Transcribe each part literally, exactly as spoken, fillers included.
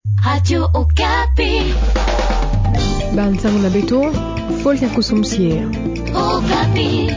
Radio Okapi. Bansango na beto, folka kusumsier. Okapi.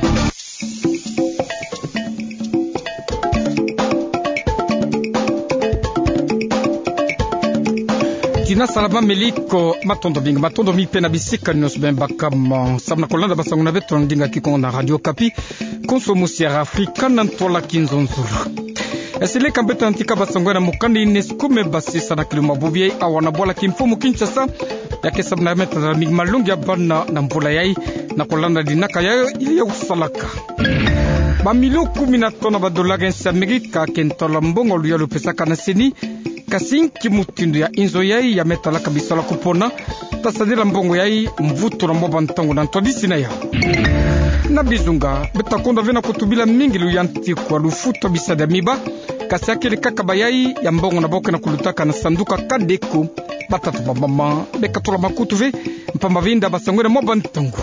Tina salama meliko matondo binga matondo mi pena bisika nos bemba kama sabna kolanda basango na beto ndinga kikongo na Radio Okapi konsomusier Afrika nantola kinzonzulu. Esile kambeta antika basango na mukandi UNESCO mebasi sana kiluma bubie awana bola kimfumu Kinshasa yake sabna meta na migmalungi abana na mvula yai na kolanda dinaka yayo ili ya usalaka. Ba milio kumi na tona ba dola gensi Amerika kentola mbongo luya lupesa kanasini kasinki mutindu ya inzo yai ya metala kabisala kupona tasadira mbongo yai mvuto na mboba ntango na ntodisi na ya na bizunga betakonda vena kutubila mingi luyanti kwa lufuto bisada miba kasi akili kakaba yai ya mbongo na boke na kulutaka na sanduka kadeko batatu babama bekatula makutuve mpamba vinda basangwene mboba ntango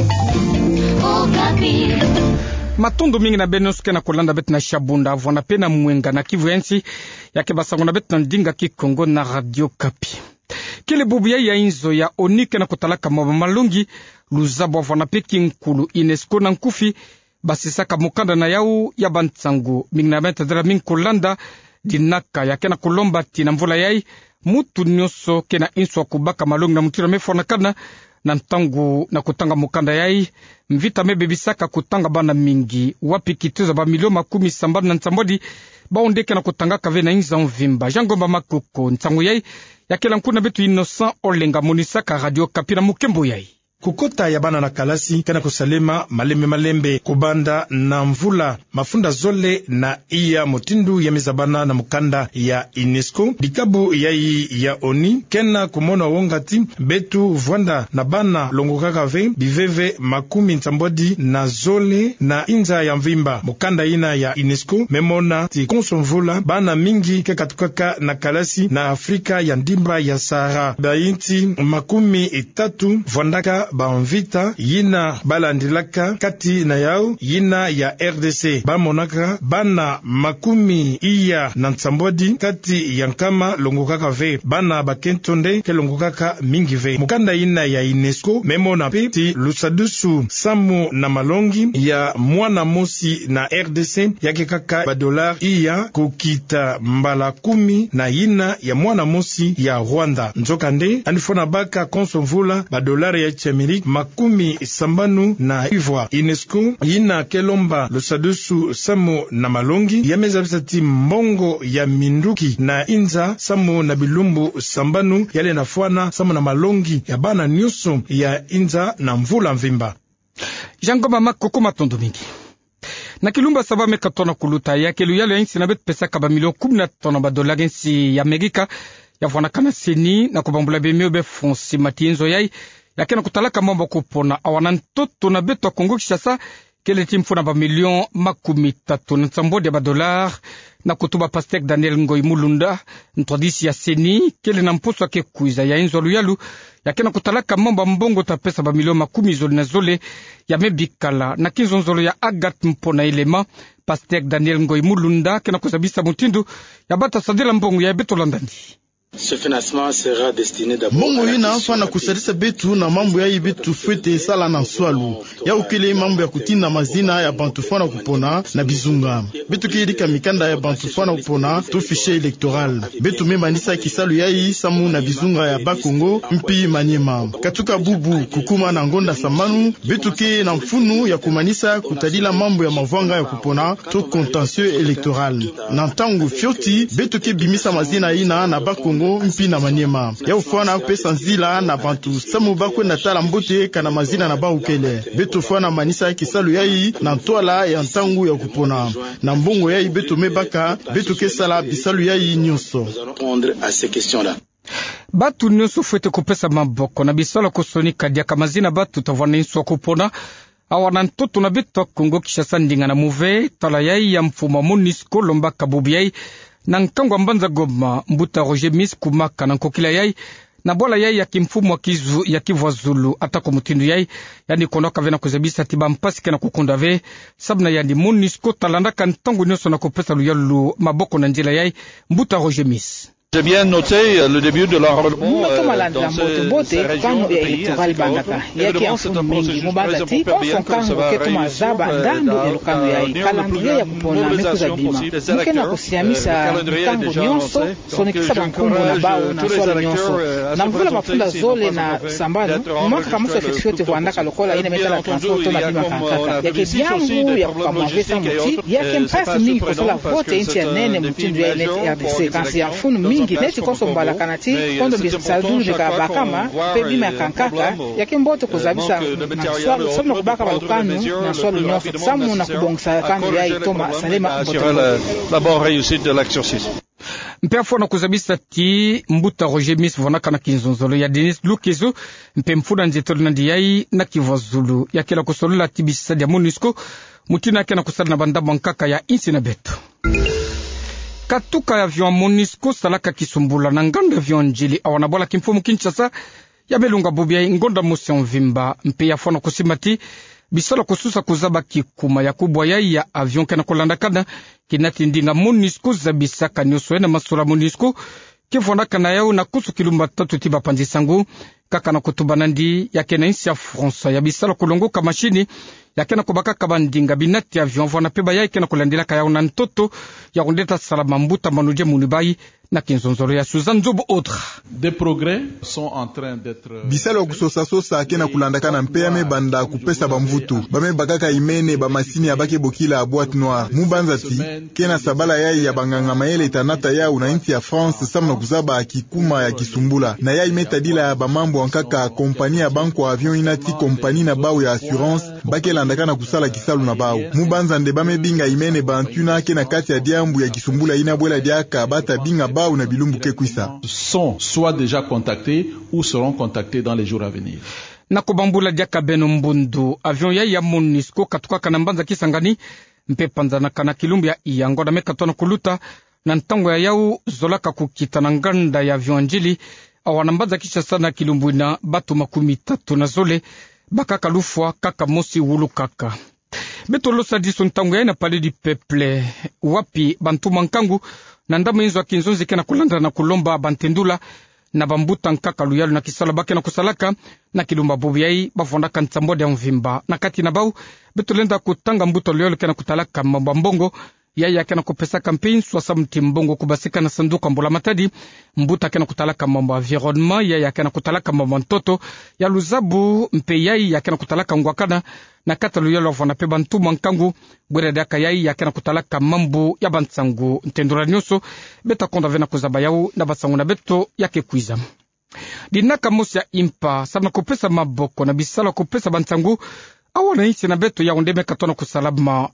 matondo mingi na benoske na kolanda bet na Shabunda avona pena mwenga na Kivu ensi yake basango na bet na ndinga kikongo na Radio Okapi. Kile bubu ya ya inzo ya onike na kutalaka mwa malungi luzabo avona peki nkulu UNESCO na nkufi basisaka mukanda na yau ya bantsangu mingi na benta dira mingi kolanda dinaka yake na kulomba tina mvula yai mutu nyoso kena inswa kubaka malungi na mutira mefona kana na ntangu na kutanga mukanda yai mvita mebebisaka kutanga bana mingi wapi kituza ba milioni makumi sambani na ntambodi baondeke na kutanga kave na inza mvimba jangomba makoko ntangu yai yakela nkuna betu Innocent Olenga monisaka Radio Okapi na mukembo yai kukota ya bana na kalasi kana kusalema malembe malembe kubanda na mvula mafunda zole na iya motindu ya mizabana na mukanda ya UNESCO dikabu ya i ya oni kena kumona wongati betu vwanda na bana longokakave biveve makumi ntambodi na zole na inza ya mvimba mukanda ina ya UNESCO memona ti konsomvula bana mingi kekatukaka na kalasi na Afrika ya ndimba ya Sahara bainti makumi itatu vwandaka baonvita yina balandilaka kati na yao yina ya R D C bamonaka bana makumi iya na nsambodi kati ya nkama longokaka ve bana bakentonde ke longokaka mingi ve mukanda yina ya UNESCO memona peti lusadusu samu na malongi ya mwana mosi na R D C yake kaka ba dolar iya kukita mbala kumi na yina ya mwana mosi ya Rwanda nzokande anifona baka konsomvula ba dolar ya chemi makumi sambanu na Ivoire UNESCO yina kelomba lusadusu samu na malongi yameza bisati mbongo ya minduki na inza samu na bilumbu sambanu yale nafuana samu na malongi ya bana nyuso ya inza na mvula mvimba jangoma makoko matondo mingi na kilumba saba mekatona kuluta yake luyalo ya insi na bet pesa kaba milioni kumi na tano ba dola gensi ya Amerika ya fwana kana seni na kubambula bemeo be fonsi matienzo yai yake na kutalaka mambo kupona awana ntoto na beto Kongo Kinshasa kele timfuna ba milion makumi tatu na tsambodi ba dolar na kutuba Pasteur Daniel Ngoi Mulunda ntwadisi ya seni kele na mposo yake kuiza ya inzo luyalu yake na kutalaka mambo mbongo ta pesa ba milion makumi zoli na zole ya mebikala na kinzo nzolo ya Agat mpona elema Pasteur Daniel Ngoi Mulunda kena kusabisa mutindu ya bata sadila mbongo ya beto landani. Ce financement sera destiné d'abord Mungu ina afa na kusadisa betu na mambo ya ibitu fwete sala na swalu ya ukele mambo ya kutinda mazina ya bantufana kupona na bizunga betu kirika mikanda ya bantufana kupona to fichier électoral betu memanisa kisalu ya i samu na bizunga ya Bakongo mpi Manyema katuka bubu kukuma na ngonda samanu betu ke na mfunu ya kumanisa kutadila mambo ya mavanga ya kupona to contentieux électoral na tangu fioti betu ke bimisa mazina ina na Bakongo mpi na Manyema ya ufana pesa nzila na bantu samu bakwe na tala mbote kana mazina na ba ukele betu fana manisa kisalu yai na ntwala ya ntangu ya kupona na mbongo yai betu mebaka betu kesala bisalu yai nyonso batu nyonso fwete kupesa maboko na bisala kusonika dia kamazina batu tavana inswa kupona awana ntoto na betu Kongo Kinshasa ndinga na muve tala yai ya mfuma MONUSCO lomba kabubi yai na nkango mbanza Goma mbuta Roger Mis kumaka na nkokila yai na bola yai ya kimfumu wa kizu ya Kivu Zulu atako mutindu yai yani konoka vena kuzabisa tiba mpasike na kukunda ve sabna yani MONUSCO talanda kan tangu nyoso na kopesa luyalu maboko na njila yai mbuta Roger Mis J'ai bien noté le début de l'enrôlement dans ces régions du pays. Évidemment, c'est un processus très important bien que ça va réussir dans le plus grande mobilisation possible des électeurs. Le calendrier est déjà annoncé, donc j'encourage tous les électeurs à se présenter s'ils n'ont pas besoin d'être enregistrés le plus tôt possible. Bien entendu, il y a comme on a vu ici aussi des problèmes logistiques et autres. C'est pas surprenant parce que c'est une petite région pour les élections. neti koso mbala kanati kondo bisalu de bakama pe bima kankaka yake mboto kuzabisa na swali somo kubaka balukanu na swali nyofu samu na kubongsa kandu ya itoma salema mboto la bonne réussite de l'exercice. Mpe afona kuzabisa ti mbuta Roger Miss vona kana kinzonzolo ya Denis Lukezo mpe mfuda nzetolo ndiyai na kivozulu yakela kusolola tibisa ya MONUSCO mutina kana kusala na banda bankaka ya insina beto. Katuka ya avion MONUSCO salaka kisumbula na nganda avion njili awanabola kimfumu Kinshasa ya belunga bobia ngonda motion vimba mpe ya fona kusimati bisala kususa kuzaba kikuma ya kubwa ya ya avion kana kolanda kana kinati ndinga MONUSCO zabisa kanyoso na masura MONUSCO kifona kana yao na kusu kilumba tatu tiba panzisangu kaka na kutubana ndi yake na insi ya France ya bisala kulongoka mashini yake na kubaka kabandinga binati avion vona peba yake na kulandila kaya una ntoto ya kundeta salama mbuta manuje munibai na kinzonzoro ya Suzanne Zobo autre. Des progrès sont en train d'être bisalo kusosa sosa akena kulandaka na mpeya me banda kupesa bamvutu bame bakaka imene ba masini ya bake bokila a boîte noire mubanza ti kena sabala yai ya banganga mayele tanata ya una inti ya France samna kuzaba akikuma ya kisumbula na yai metadila ya bamambo ankaka kompani ya banko avion inati kompani na bao ya assurance bake landaka na kusala kisalu na bao mubanza nde bame binga imene bantuna kena kati ya diambu ya kisumbula ina bwela diaka bata binga bao na bilumbu ke kwisa sont soit déjà contactés ou seront contactés dans les jours à venir. Na kubambula diaka beno mbundu avion ya ya MONUSCO katuka kanambanza kisangani mpe panzana kana kilumbu ya iyango na mekatona kuluta na ntango ya yau zolaka kukita na nganda ya avion njili awanambanza kisha sana kilumbu na batu makumi tatu na zole baka kalufwa kaka mosi wulu kaka beto losa diso ntango ya ina pale di peple wapi bantu mankangu na ndama inzo ya kinzonzi kena kulanda na kulomba bantendula na bambuta nkaka luyalu na kisala bake na kusalaka na kilumba bubiyai bafondaka ntambode ya mvimba na kati na bau beto lenda kutanga mbuto luyalu kena kutalaka mbambongo yaya kena kupesa campaign swasa mtimbongo kubasika na sanduka mbula matadi mbuta kena kutalaka mambo environnement yaya kena kutalaka mambo ntoto ya luzabu mpe yaya kena kutalaka ngwakana na kata luyalo vona pe bantu mankangu bwere daka yai yakena kutalaka mambo ya bantsangu ntendura nyoso beta konda vena kuzaba yau na basangu na beto yake kwiza dinaka mosi ya impa sana kupesa maboko na bisala kupesa bantsangu awana insi na beto ya undeme katona kusalama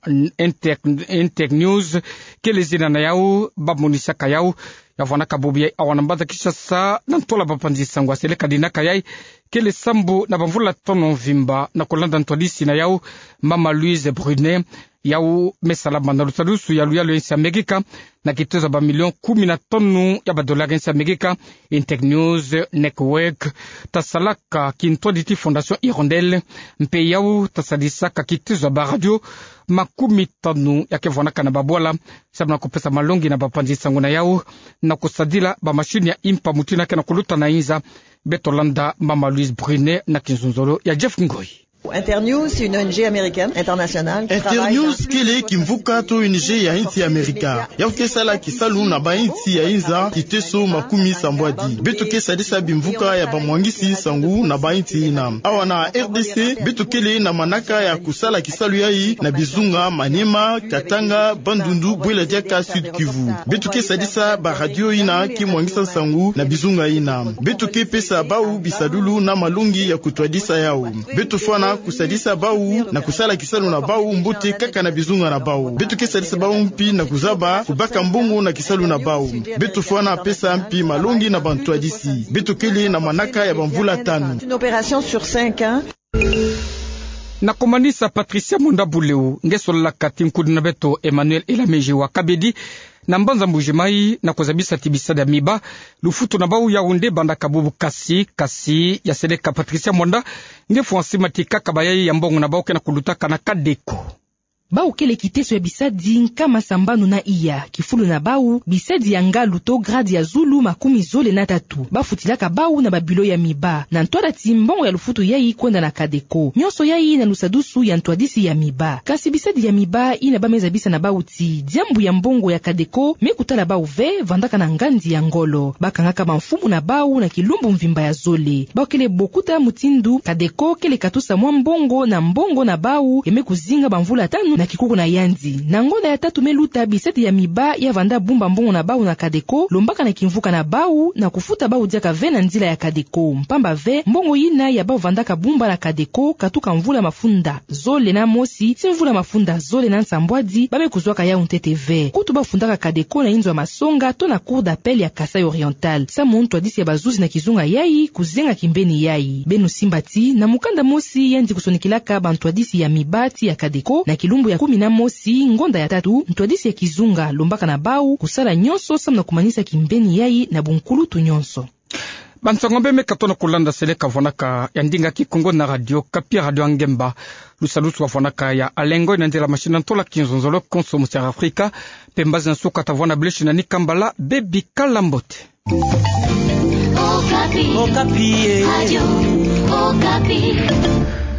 Intec News kelezina na yau bamunisaka yau ya vona kabubia awana mbaza kisha saa na ntola bapanzi sangwa seleka dinaka yai kele sambu na bavula tono vimba na kolanda ntolisi na yau mama Louise Brunet yau mesalama na lutalusu ya luyalo insi Amerika na kitezo ba milion kumi na tonu ya badolari insi Amerika Intec News Network tasalaka kintoditi Fondation Hirondelle mpe yau tasalisaka kitezo ba radio makumi tanu ya kevonaka na babwala sabna kupesa malongi na bapanzi sangu na yau na kusadila ba mashini ya impa mutina ke na kuluta na inza betolanda mama Louise Brunet na kinzonzolo ya Jeff Ngoi. Internews, c'est une O N G américaine internationale. Internews kile kimvuka to O N G ya inti Amerika. Ya ukesala kisalu na ba inti ya inza kiteso makumi sambwadi. Beto kesa disa bimvuka ya bamwangisi sangu na ba inti ina. Awa na R D C beto kile na manaka ya kusala kisalu yai na bizunga Maniema, Katanga, Bandundu, Bwela Diaka, Sud Kivu. Beto kesa disa ba radio ina ki mwangisa sangu na bizunga ina. Beto ke pesa bau bisadulu na malungi ya kutwadisa yao. Beto fana kusadisa bau na kusala kisalu na bau mbote kaka na bizunga na bau betu kesadisa bau mpi na kuzaba kubaka mbongo na kisalu na bau betu fwana pesa mpi malongi na bantu adisi betu kele na manaka ya bamvula tano une opération sur cinq ans na komanisa Patricia Mondabuleu ngesola kati nkudi na beto Emmanuel Elameji wa Kabedi na mbanza mbujimai na kuzabisa tibisada miba lufutu na bau ya unde banda kabubu kasi kasi ya sedeka Patricia Monda ngefu wansima tika kabayai ya mbongo na bau kena kulutaka na kadeko bau kele kiteso ya bisadi nkama sambanu na iya kifulu na bau bisadi ya ngalu to gradi ya zulu makumi zole na tatu bafutilaka bau na babilo ya miba na ntwada timbongo ya lufutu yai kwenda na kadeko nyonso yai na lusadusu ya ntwadisi ya miba kasi bisadi ya miba ina bameza bisa na bau ti diambu ya mbongo ya kadeko mekutala bau ve vandaka na ngandi ya ngolo bakangaka mfumu na bau na kilumbu mvimba ya zole bau kele bokuta mutindu kadeko kele katusa mwa mbongo na mbongo na bau emekuzinga bamvula tanu na kikuku na yandi na ngonda ya tatu meluta bisadi ya miba ya vanda bumba mbongo na bau na kadeko lombaka na kimvuka na bau na kufuta bau diaka ve na nzila ya kadeko mpamba ve mbongo yina ya bau vandaka bumba na kadeko katuka mvula mafunda zole na mosi si mvula mafunda zole na nsambwadi babe kuzwaka ya untete ve kutu bafundaka kadeko na inzo ya masonga to na cour d'appel ya Kasai Oriental sa muntu adisi ya bazuzi na kizunga yai kuzenga kimbeni yai benu simbati na mukanda mosi yandi kusonikilaka bantu adisi ya mibati ya kadeko na kilumbu ya kumi na mosi ngonda ya tatu ntwadisi ya kizunga lombaka na bau kusala nyonso samna kumanisa kimbeni yai na bunkulu tu nyonso bansangombe mekatona kulanda seleka vonaka ya ndinga kikongo na radio Kapi radio Angemba lusalusu wa vonaka ya alengo inandela mashina ntola kinzonzolo konsomo ya Afrika pembazi na suka tavona bleshi na nikambala bebi kalambote Okapi. Okapi. Radio Okapi.